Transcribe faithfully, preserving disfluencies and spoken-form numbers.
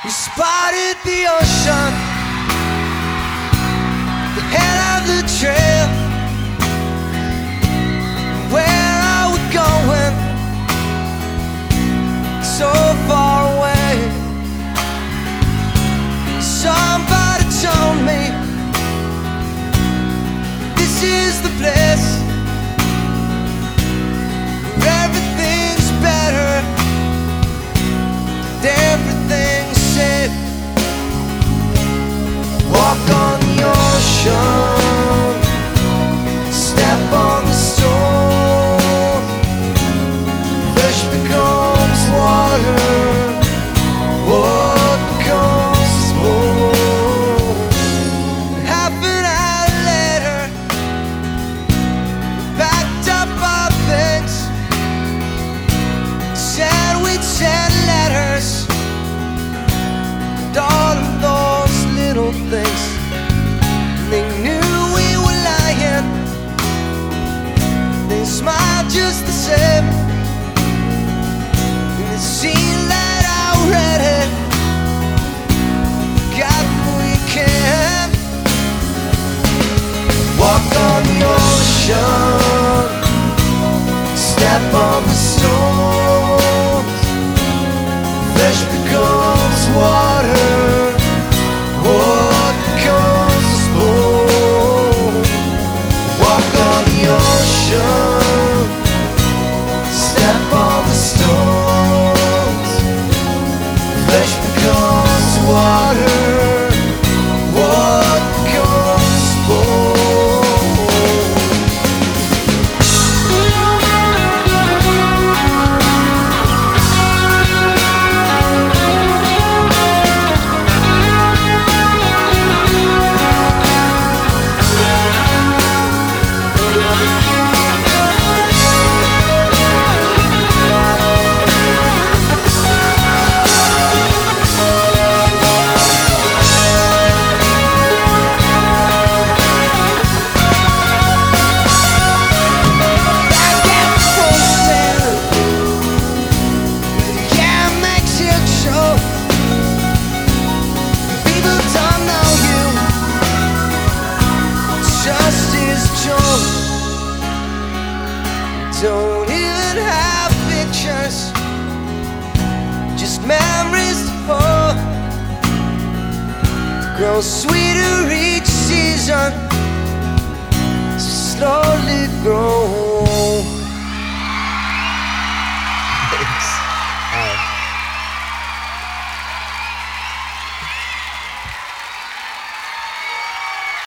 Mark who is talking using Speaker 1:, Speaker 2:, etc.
Speaker 1: We spotted the ocean, the head of the trail. Where are we going? So far away. Somebody told me this is the place where everything's better, everything's safe. Walk on the ocean, step on the stone. Flesh becomes water, what becomes bone. Half an hour later, we packed up our things, said we'd send letters, and all of those little things. They knew we were lying, they smiled just the same, and it seemed like already got what we can. Walk on the ocean, step on the stones. Flesh becomes water, what becomes bone. Walk on the ocean, step on the stones. Flesh becomes water, what becomes bone. Don't even have pictures, just memories to hold. Grow sweeter each season, so slowly grow